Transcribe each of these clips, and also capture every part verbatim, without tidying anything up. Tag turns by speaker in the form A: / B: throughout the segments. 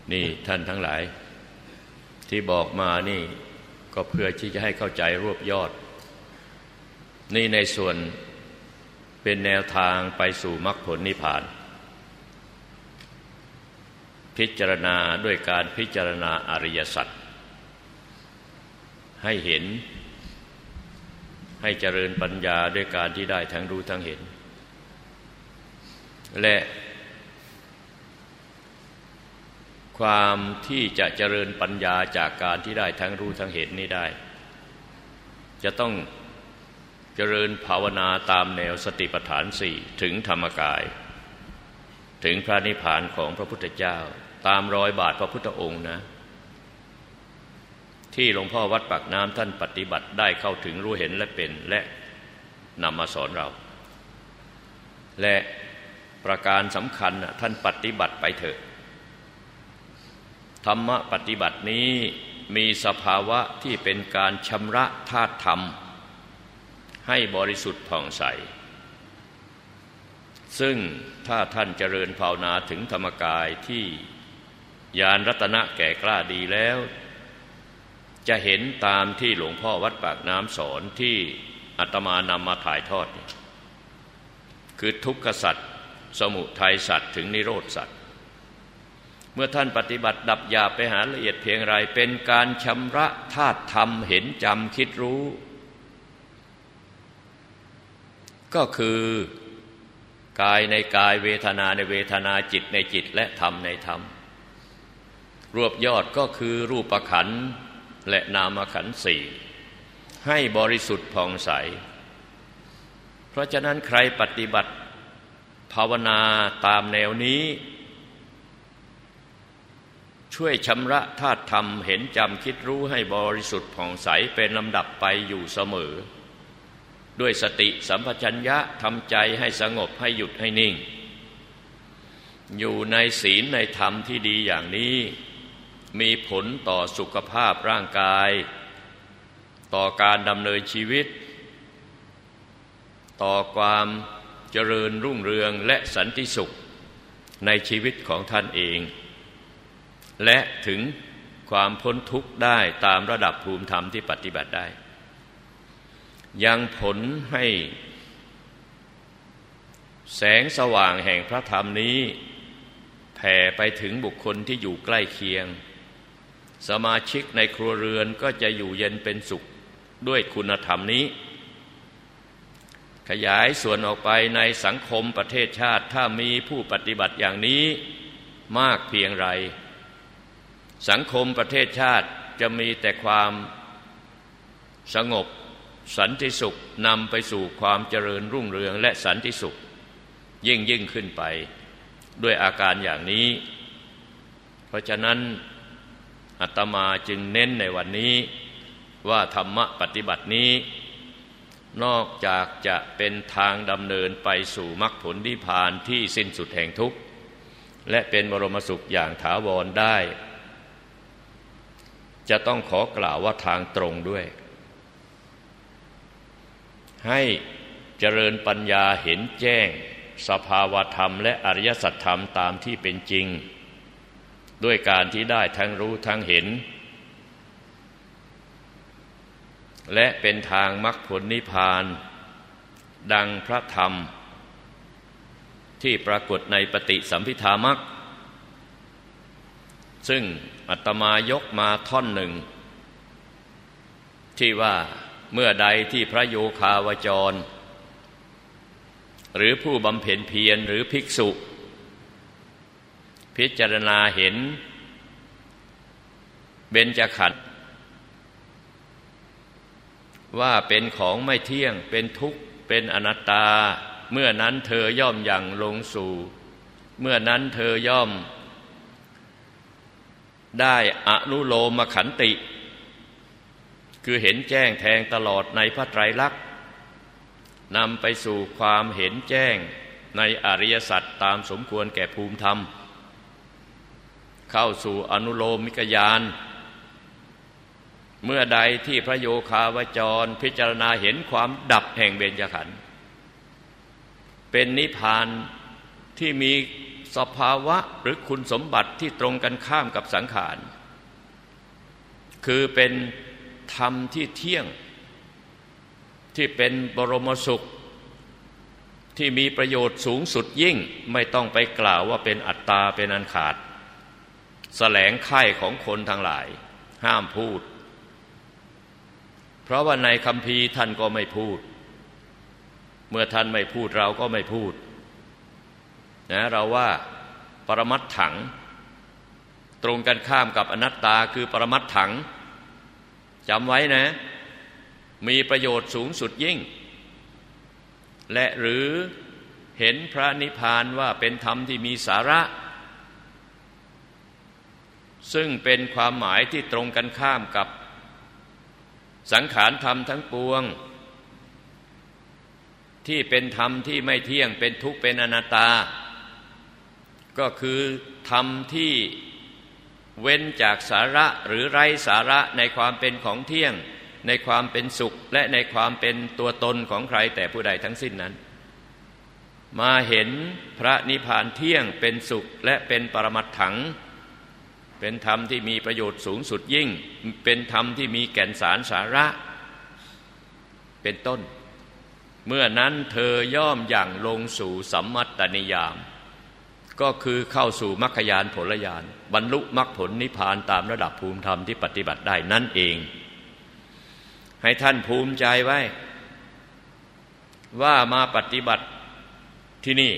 A: นี่ท่านทั้งหลายที่บอกมานี่ก็เพื่อที่จะให้เข้าใจรวบยอดนี่ในส่วนเป็นแนวทางไปสู่มรรคผลนิพพานพิจารณาด้วยการพิจารณาอริยสัจให้เห็นให้เจริญปัญญาด้วยการที่ได้ทั้งรู้ทั้งเห็นและความที่จะเจริญปัญญาจากการที่ได้ทั้งรู้ทั้งเห็นนี้ได้จะต้องเจริญภาวนาตามแนวสติปัฏฐานสี่ถึงธรรมกายถึงพระนิพพานของพระพุทธเจ้าตามรอยบาทพระพุทธองค์นะที่หลวงพ่อวัดปากน้ำท่านปฏิบัติได้เข้าถึงรู้เห็นและเป็นและนำมาสอนเราและประการสำคัญท่านปฏิบัติไปเถอะธรรมะปฏิบัตินี้มีสภาวะที่เป็นการชำระธาตุธรรมให้บริสุทธิ์ผ่องใสซึ่งถ้าท่านเจริญภาวนาถึงธรรมกายที่ญาณรัตนะแก่กล้าดีแล้วจะเห็นตามที่หลวงพ่อวัดปากน้ำสอนที่อาตมานำมาถ่ายทอดคือทุกขสัจสมุทัยสัจถึงนิโรธสัจเมื่อท่านปฏิบัติดับหยาบไปหาละเอียดเพียงไรเป็นการชำระธาตุธรรมเห็นจำคิดรู้ก็คือกายในกายเวทนาในเวทนาจิตในจิตและธรรมในธรรมรวบยอดก็คือรูปขันธ์และนามขันธ์สี่ให้บริสุทธิ์ผ่องใสเพราะฉะนั้นใครปฏิบัติภาวนาตามแนวนี้ช่วยชำระธาตุธรรมเห็นจำคิดรู้ให้บริสุทธิ์ผ่องใสเป็นลำดับไปอยู่เสมอด้วยสติสัมปชัญญะทำใจให้สงบให้หยุดให้นิ่งอยู่ในศีลในธรรมที่ดีอย่างนี้มีผลต่อสุขภาพร่างกายต่อการดำเนินชีวิตต่อความเจริญรุ่งเรืองและสันติสุขในชีวิตของท่านเองและถึงความพ้นทุกข์ได้ตามระดับภูมิธรรมที่ปฏิบัติได้ยังผลให้แสงสว่างแห่งพระธรรมนี้แผ่ไปถึงบุคคลที่อยู่ใกล้เคียงสมาชิกในครัวเรือนก็จะอยู่เย็นเป็นสุขด้วยคุณธรรมนี้ขยายส่วนออกไปในสังคมประเทศชาติถ้ามีผู้ปฏิบัติอย่างนี้มากเพียงไรสังคมประเทศชาติจะมีแต่ความสงบสันติสุขนำไปสู่ความเจริญรุ่งเรืองและสันติสุขยิ่งยิ่งขึ้นไปด้วยอาการอย่างนี้เพราะฉะนั้นอาตมาจึงเน้นในวันนี้ว่าธรรมะปฏิบัตินี้นอกจากจะเป็นทางดำเนินไปสู่มรรคผลนิพพานที่สิ้นสุดแห่งทุกข์และเป็นบรมสุขอย่างถาวรได้จะต้องขอกล่าวว่าทางตรงด้วยให้เจริญปัญญาเห็นแจ้งสภาวธรรมและอริยสัจธรรมตามที่เป็นจริงด้วยการที่ได้ทั้งรู้ทั้งเห็นและเป็นทางมรรคผลนิพพานดังพระธรรมที่ปรากฏในปฏิสัมภิทามรรคซึ่งอาตมายกมาท่อนหนึ่งที่ว่าเมื่อใดที่พระโยคาวจรหรือผู้บำเพ็ญเพียรหรือภิกษุพิจารณาเห็นเบญจขันธ์ว่าเป็นของไม่เที่ยงเป็นทุกข์เป็นอนัตตาเมื่อนั้นเธอย่อมยังลงสู่เมื่อนั้นเธอย่อมได้อนุโลมขันติคือเห็นแจ้งแทงตลอดในพระไตรลักษณ์นำไปสู่ความเห็นแจ้งในอริยสัจตามสมควรแก่ภูมิธรรมเข้าสู่อนุโลมิกญาณเมื่อใดที่พระโยคาวจรพิจารณาเห็นความดับแห่งเบญจขันธ์เป็นนิพพานที่มีสภาวะหรือคุณสมบัติที่ตรงกันข้ามกับสังขารคือเป็นธรรมที่เที่ยงที่เป็นบรมสุขที่มีประโยชน์สูงสุดยิ่งไม่ต้องไปกล่าวว่าเป็นอัตตาเป็นอันขาดแสลงไข่ของคนทั้งหลายห้ามพูดเพราะว่าในคัมภีร์ท่านก็ไม่พูดเมื่อท่านไม่พูดเราก็ไม่พูดนะเราว่าปรมัตถังตรงกันข้ามกับอนัตตาคือปรมัตถังจำไว้นะมีประโยชน์สูงสุดยิ่งและหรือเห็นพระนิพพานว่าเป็นธรรมที่มีสาระซึ่งเป็นความหมายที่ตรงกันข้ามกับสังขารธรรมทั้งปวงที่เป็นธรรมที่ไม่เที่ยงเป็นทุกข์เป็นอนัตตาก็คือธรรมที่เว้นจากสาระหรือไร้สาระในความเป็นของเที่ยงในความเป็นสุขและในความเป็นตัวตนของใครแต่ผู้ใดทั้งสิ้นนั้นมาเห็นพระนิพพานเที่ยงเป็นสุขและเป็นปรมัตถังเป็นธรรมที่มีประโยชน์สูงสุดยิ่งเป็นธรรมที่มีแก่นสารสาระเป็นต้นเมื่อนั้นเธอย่อมอย่างลงสู่สัมมัตตนิยามก็คือเข้าสู่มรรคญาณผลญาณบรรลุมรรคผลนิพพานตามระดับภูมิธรรมที่ปฏิบัติได้นั่นเองให้ท่านภูมิใจไว้ว่ามาปฏิบัติที่นี่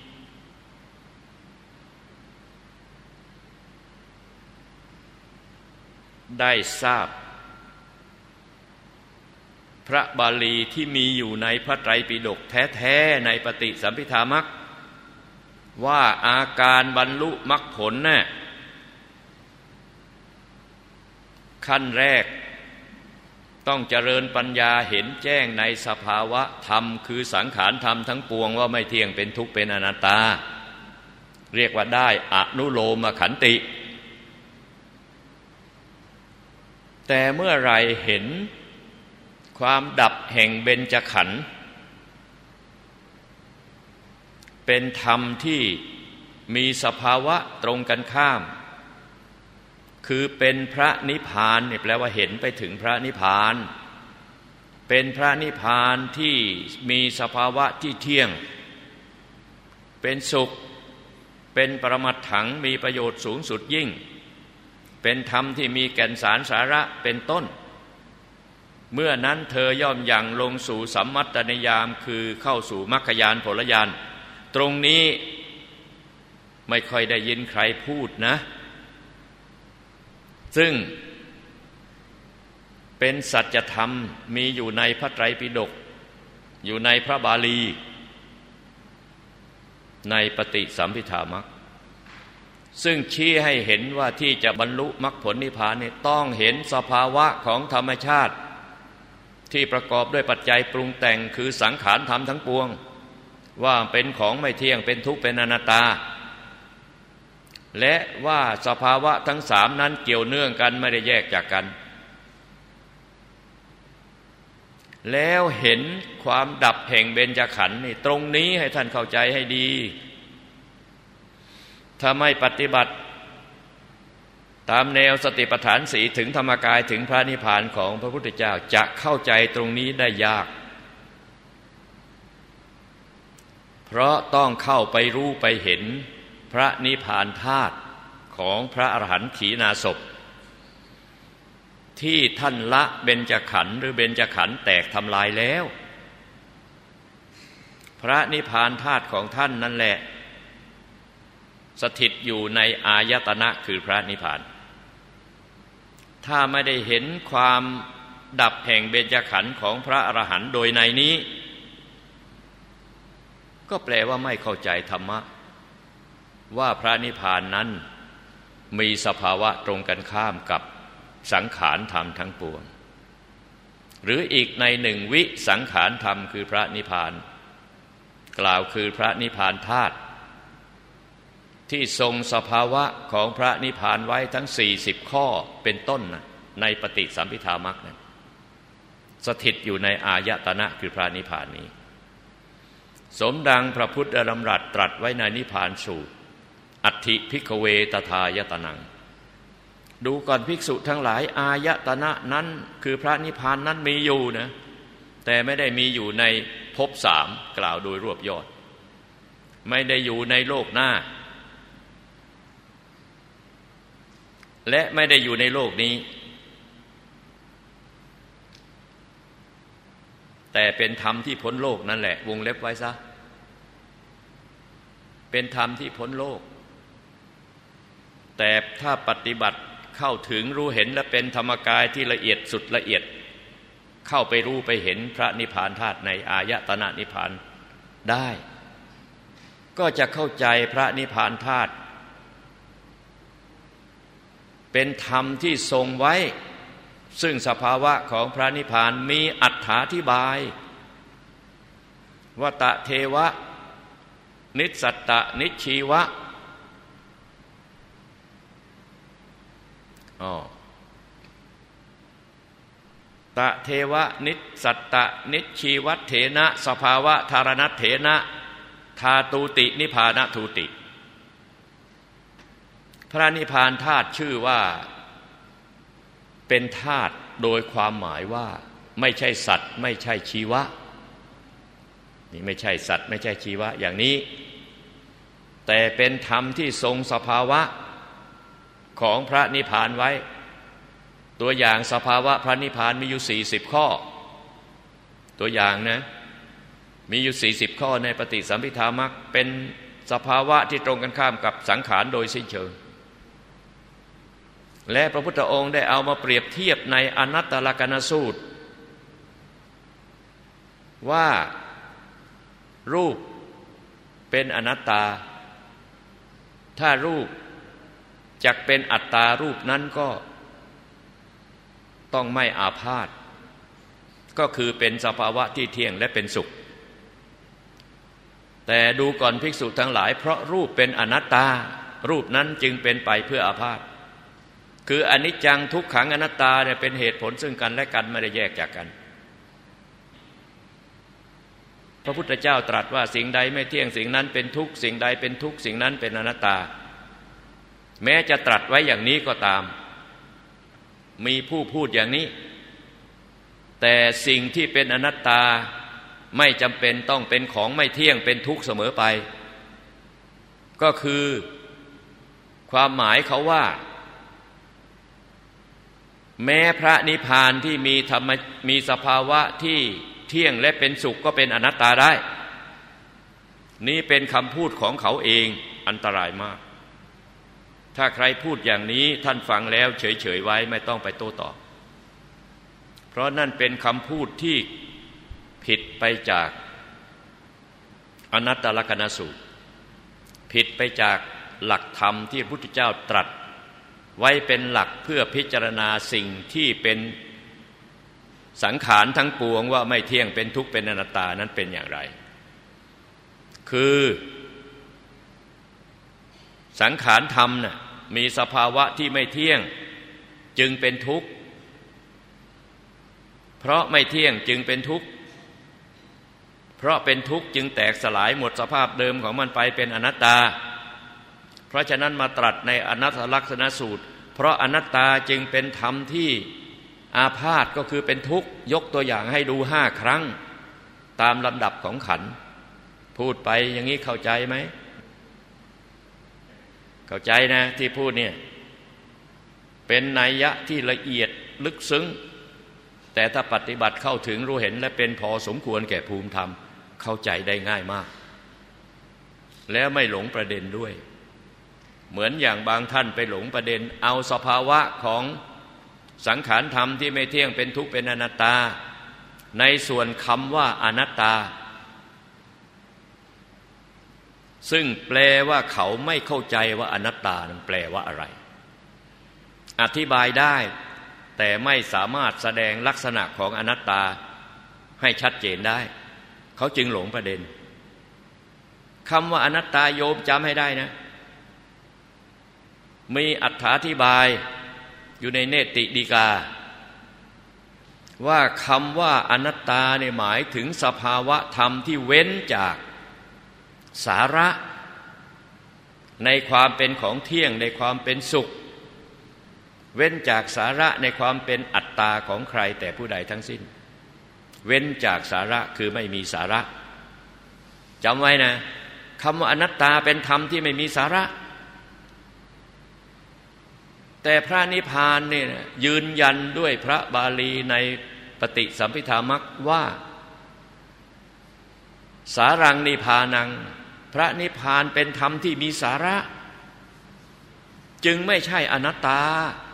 A: ได้ทราบพระบาลีที่มีอยู่ในพระไตรปิฎกแท้ๆในปฏิสัมภิธามรรคว่าอาการบรรลุมรรคผลน่ะขั้นแรกต้องเจริญปัญญาเห็นแจ้งในสภาวะธรรมคือสังขารธรรมทั้งปวงว่าไม่เที่ยงเป็นทุกข์เป็นอนัตตาเรียกว่าได้อนุโลมขันติแต่เมื่อไรเห็นความดับแห่งเบญจขันธ์เป็นธรรมที่มีสภาวะตรงกันข้ามคือเป็นพระนิพพานนี่แปลว่าเห็นไปถึงพระนิพพานเป็นพระนิพพานที่มีสภาวะที่เที่ยงเป็นสุขเป็นปรมัตถังมีประโยชน์สูงสุดยิ่งเป็นธรรมที่มีแก่นสารสาระเป็นต้นเมื่อนั้นเธอย่อมยังลงสู่สัมมัตตนิยามคือเข้าสู่มรรคญาณผลญาณตรงนี้ไม่ค่อยได้ยินใครพูดนะซึ่งเป็นสัจธรรมมีอยู่ในพระไตรปิฎกอยู่ในพระบาลีในปฏิสัมภิธามรรคซึ่งชี้ให้เห็นว่าที่จะบรรลุมรรคผลนิพพานนี่ต้องเห็นสภาวะของธรรมชาติที่ประกอบด้วยปัจจัยปรุงแต่งคือสังขารธรรมทั้งปวงว่าเป็นของไม่เที่ยงเป็นทุกข์เป็นอนัตตาและว่าสภาวะทั้งสามนั้นเกี่ยวเนื่องกันไม่ได้แยกจากกันแล้วเห็นความดับแห่งเบญจขันธ์นี่ตรงนี้ให้ท่านเข้าใจให้ดีถ้าไม่ปฏิบัติตามแนวสติปัฏฐานสี่ถึงธรรมกายถึงพระนิพพานของพระพุทธเจ้าจะเข้าใจตรงนี้ได้ยากเพราะต้องเข้าไปรู้ไปเห็นพระนิพพานธาตุของพระอรหันต์ขีณาสพที่ท่านละเบญจขันธ์หรือเบญจขันธ์แตกทำลายแล้วพระนิพพานธาตุของท่านนั่นแหละสถิตอยู่ในอายตนะคือพระนิพพานถ้าไม่ได้เห็นความดับแห่งเบญจขันธ์ของพระอรหันต์โดยในนี้ก็แปลว่าไม่เข้าใจธรรมะว่าพระนิพพานนั้นมีสภาวะตรงกันข้ามกับสังขารธรรมทั้งปวงหรืออีกในหนึ่งวิสังขารธรรมคือพระนิพพานกล่าวคือพระนิพพานธาตุที่ทรงสภาวะของพระนิพพานไว้ทั้งสี่สิบข้อเป็นต้นนะในปฏิสัมภิธามรรคนั้นสถิตอยู่ในอายตนะคือพระนิพพานนี้สมดังพระพุทธดำรัสตรัสไว้ในนิพพานสูตรอัตถิภิกขเวตถายตนังดูก่อนภิกษุทั้งหลายอายตนะนั้นคือพระนิพพานนั้นมีอยู่นะแต่ไม่ได้มีอยู่ในภพสามกล่าวโดยรวบยอดไม่ได้อยู่ในโลกหน้าและไม่ได้อยู่ในโลกนี้แต่เป็นธรรมที่พ้นโลกนั่นแหละวงเล็บไว้ซะเป็นธรรมที่พ้นโลกแต่ถ้าปฏิบัติเข้าถึงรู้เห็นและเป็นธรรมกายที่ละเอียดสุดละเอียดเข้าไปรู้ไปเห็นพระนิพพานธาตุในอายตนะนิพพานได้ก็จะเข้าใจพระนิพพานธาตุเป็นธรรมที่ทรงไว้ซึ่งสภาวะของพระนิพพานมีอรรถาธิบายว่าตะเทวะนิสสัตตะนิชีวะอ๋อตะเทวะนิสสัตตะนิชีวัตเถนะสภาวะธารณัตเถนะธาตุตินิพพานทูติพระนิพพานธาตุชื่อว่าเป็นธาตุโดยความหมายว่าไม่ใช่สัตว์ไม่ใช่ชีวะนี่ไม่ใช่สัตว์ไม่ใช่ชีวะอย่างนี้แต่เป็นธรรมที่ทรงสภาวะของพระนิพพานไว้ตัวอย่างสภาวะพระนิพพานมีอยู่สี่สิบข้อตัวอย่างนะมีอยู่สี่สิบข้อในปฏิสัมภิทามรรคเป็นสภาวะที่ตรงกันข้ามกับสังขารโดยสิ้นเชิงและพระพุทธองค์ได้เอามาเปรียบเทียบในอนัตตลกนสูตรว่ารูปเป็นอนัตตาถ้ารูปจักเป็นอัตตารูปนั้นก็ต้องไม่อาพาธก็คือเป็นสภาวะที่เที่ยงและเป็นสุขแต่ดูก่อนภิกษุทั้งหลายเพราะรูปเป็นอนัตตารูปนั้นจึงเป็นไปเพื่ออาพาธคืออนิจจังทุกขังอนัตตาเนี่ยเป็นเหตุผลซึ่งกันและกันไม่ได้แยกจากกันพระพุทธเจ้าตรัสว่าสิ่งใดไม่เที่ยงสิ่งนั้นเป็นทุกข์สิ่งใดเป็นทุกข์สิ่งนั้นเป็นอนัตตาแม้จะตรัสไว้อย่างนี้ก็ตามมีผู้พูดอย่างนี้แต่สิ่งที่เป็นอนัตตาไม่จำเป็นต้องเป็นของไม่เที่ยงเป็นทุกข์เสมอไปก็คือความหมายเขาว่าแม้พระนิพพานที่มีธรรมมีสภาวะที่เที่ยงและเป็นสุขก็เป็นอนัตตาได้นี่เป็นคำพูดของเขาเองอันตรายมากถ้าใครพูดอย่างนี้ท่านฟังแล้วเฉยๆไว้ไม่ต้องไปโต้ตอบเพราะนั่นเป็นคำพูดที่ผิดไปจากอนัตตลกนสูตรผิดไปจากหลักธรรมที่พระพุทธเจ้าตรัสไว้เป็นหลักเพื่อพิจารณาสิ่งที่เป็นสังขารทั้งปวงว่าไม่เที่ยงเป็นทุกข์เป็นอนัตตานั้นเป็นอย่างไรคือสังขารธรรมน่ะมีสภาวะที่ไม่เที่ยงจึงเป็นทุกข์เพราะไม่เที่ยงจึงเป็นทุกข์เพราะเป็นทุกข์จึงแตกสลายหมดสภาพเดิมของมันไปเป็นอนัตตาเพราะฉะนั้นมาตรัสในอนัตตลักษณสูตรเพราะอนัตตาจึงเป็นธรรมที่อาพาธก็คือเป็นทุกข์ยกตัวอย่างให้ดูห้าครั้งตามลำดับของขันธ์พูดไปอย่างนี้เข้าใจไหมเข้าใจนะที่พูดเนี่ยเป็นนัยยะที่ละเอียดลึกซึ้งแต่ถ้าปฏิบัติเข้าถึงรู้เห็นและเป็นพอสมควรแก่ภูมิธรรมเข้าใจได้ง่ายมากแล้วไม่หลงประเด็นด้วยเหมือนอย่างบางท่านไปหลงประเด็นเอาสภาวะของสังขารธรรมที่ไม่เที่ยงเป็นทุกข์เป็นอนัตตาในส่วนคำว่าอนัตตาซึ่งแปลว่าเขาไม่เข้าใจว่าอนัตตานั้นแปลว่าอะไรอธิบายได้แต่ไม่สามารถแสดงลักษณะของอนัตตาให้ชัดเจนได้เขาจึงหลงประเด็นคำว่าอนัตตาโยมจำให้ได้นะมีอธิบายอยู่ในเนติฎีกาว่าคำว่าอนัตตาเนี่ยหมายถึงสภาวะธรรมที่เว้นจากสาระในความเป็นของเที่ยงในความเป็นสุขเว้นจากสาระในความเป็นอัตตาของใครแต่ผู้ใดทั้งสิ้นเว้นจากสาระคือไม่มีสาระจำไว้นะคำว่าอนัตตาเป็นธรรมที่ไม่มีสาระแต่พระนิพพานเนี่ยยืนยันด้วยพระบาลีในปฏิสัมภิธามัคว่าสารังนิพพานังพระนิพพานเป็นธรรมที่มีสาระจึงไม่ใช่อนัตตา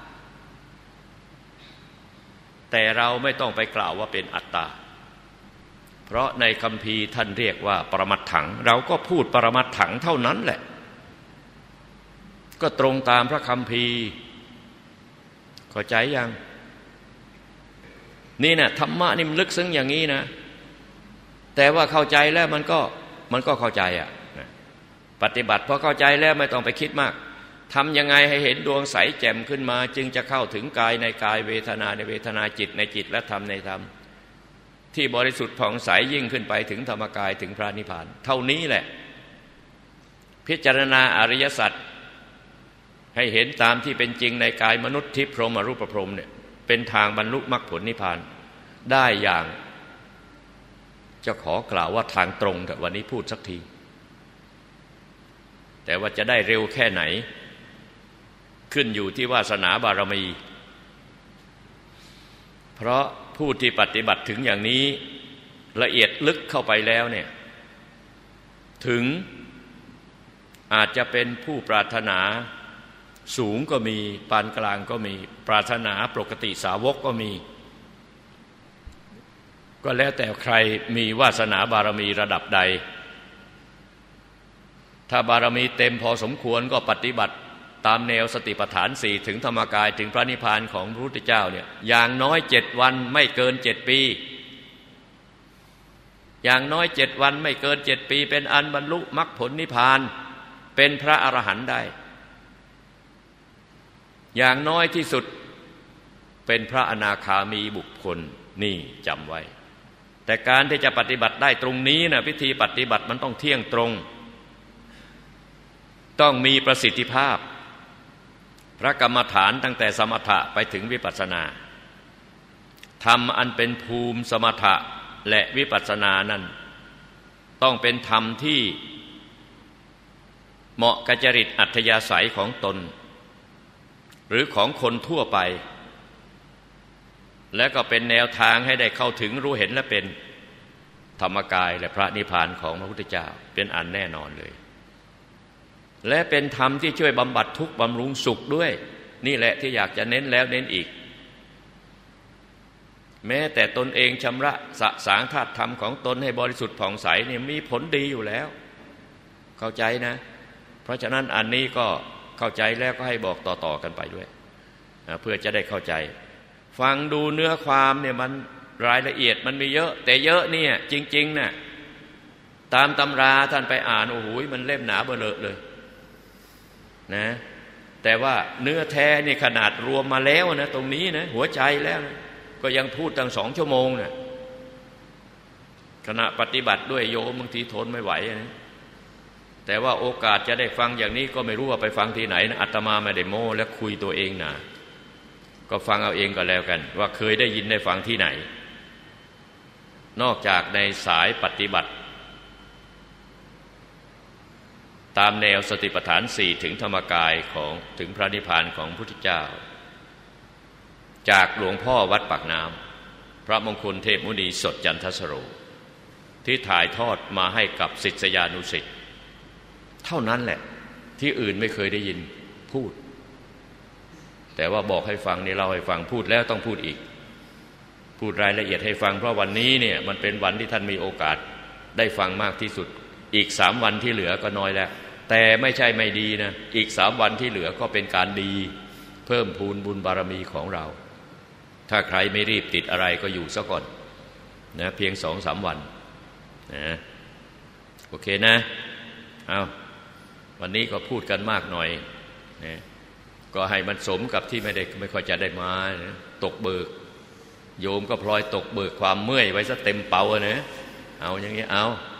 A: แต่เราไม่ต้องไปกล่าวว่าเป็นอัตตาเพราะในคัมภีร์ท่านเรียกว่าปรมัตถังเราก็พูดปรมัตถังเท่านั้นแหละก็ตรงตามพระคัมภีร์เข้าใจยังนี่นะธรรมะนี่มันลึกซึ้งอย่างนี้นะแต่ว่าเข้าใจแล้วมันก็มันก็เข้าใจอ่ะปฏิบัติพอเข้าใจแล้วไม่ต้องไปคิดมากทำยังไงให้เห็นดวงใสแจ่มขึ้นมาจึงจะเข้าถึงกายในกายเวทนาในเวทนาจิตในจิตและธรรมในธรรมที่บริสุทธิ์ผ่องใสยิ่งขึ้นไปถึงธรรมกายถึงพระนิพพานเท่านี้แหละพิจารณาอริยสัจให้เห็นตามที่เป็นจริงในกายมนุษย์ทิพย์พรหมอรูปพรหมเนี่ยเป็นทางบรรลุมรรคผลนิพพานได้อย่างจะขอกล่าวว่าทางตรงแต่วันนี้พูดสักทีแต่ว่าจะได้เร็วแค่ไหนขึ้นอยู่ที่วาสนาบารมีเพราะผู้ที่ปฏิบัติถึงอย่างนี้ละเอียดลึกเข้าไปแล้วเนี่ยถึงอาจจะเป็นผู้ปรารถนาสูงก็มีปานกลางก็มีปรารถนาปกติสาวกก็มีก็แล้วแต่ใครมีวาสนาบารมีระดับใดถ้าบารมีเต็มพอสมควรก็ปฏิบัติตามแนวสติปัฏฐานสี่ถึงธรรมกายถึงพระนิพพานของพระพุทธเจ้าเนี่ยอย่างน้อยเจ็ดวันไม่เกินเจ็ดปีอย่างน้อยเจ็ดวันไม่เกินเจ็ดปีเป็นอันบรรลุมรรคผลนิพพานเป็นพระอรหันต์ได้อย่างน้อยที่สุดเป็นพระอนาคามีบุคคลนี่จำไว้แต่การที่จะปฏิบัติได้ตรงนี้นะพิธีปฏิบัติมันต้องเที่ยงตรงต้องมีประสิทธิภาพพระกรรมฐานตั้งแต่สมถะไปถึงวิปัสสนาธรรมอันเป็นภูมิสมถะและวิปัสสนานั้นต้องเป็นธรรมที่เหมาะกับจริตอัธยาศัยของตนหรือของคนทั่วไปและก็เป็นแนวทางให้ได้เข้าถึงรู้เห็นและเป็นธรรมกายและพระนิพพานของพระพุทธเจ้าเป็นอันแน่นอนเลยและเป็นธรรมที่ช่วยบำบัดทุกข์บำรุงสุขด้วยนี่แหละที่อยากจะเน้นแล้วเน้นอีกแม้แต่ตนเองชำระสะสางธาตุธรรมของตนให้บริสุทธิ์ผ่องใสเนี่ยมีผลดีอยู่แล้วเข้าใจนะเพราะฉะนั้นอันนี้ก็เข้าใจแล้วก็ให้บอกต่อๆกันไปด้วยนะเพื่อจะได้เข้าใจฟังดูเนื้อความเนี่ยมันรายละเอียดมันมีเยอะแต่เยอะเนี่ยจริงๆน่ะตามตำราท่านไปอ่านโอ้โหมันเล่มหนาเบ้อเลอะเลยนะแต่ว่าเนื้อแท้นี่ขนาดรวมมาแล้วนะตรงนี้นะหัวใจแล้วนะก็ยังพูดตั้งสองชั่วโมงนะขณะปฏิบัติด้วยโยมบางทีทนไม่ไหวนะแต่ว่าโอกาสจะได้ฟังอย่างนี้ก็ไม่รู้ว่าไปฟังที่ไหนนะอาตมาไม่ได้โม้และคุยตัวเองนะก็ฟังเอาเองก็แล้วกันว่าเคยได้ยินได้ฟังที่ไหนนอกจากในสายปฏิบัติตามแนวสติปัฏฐานสี่ถึงธรรมกายของถึงพระนิพพานของพระพุทธเจ้าจากหลวงพ่อวัดปากน้ำพระมงคลเทพมุนีสดจันทสโรที่ถ่ายทอดมาให้กับศิษยานุศิษย์เท่านั้นแหละที่อื่นไม่เคยได้ยินพูดแต่ว่าบอกให้ฟังนี่เล่าให้ฟังพูดแล้วต้องพูดอีกพูดรายละเอียดให้ฟังเพราะวันนี้เนี่ยมันเป็นวันที่ท่านมีโอกาสได้ฟังมากที่สุดอีกสามวันที่เหลือก็น้อยแล้วแต่ไม่ใช่ไม่ดีนะอีกสามวันที่เหลือก็เป็นการดีเพิ่มพูนบุญบารมีของเราถ้าใครไม่รีบติดอะไรก็อยู่ซะก่อนนะเพียงสองสามวันนะโอเคนะเอาวันนี้ก็พูดกันมากหน่อยนะก็ให้มันสมกับที่ไม่ได้ไม่ค่อยจะได้มานะตกเบิกโยมก็พลอยตกเบิกความเมื่อยไว้ซะเต็มเป๋านะเอาอย่างนี้เอา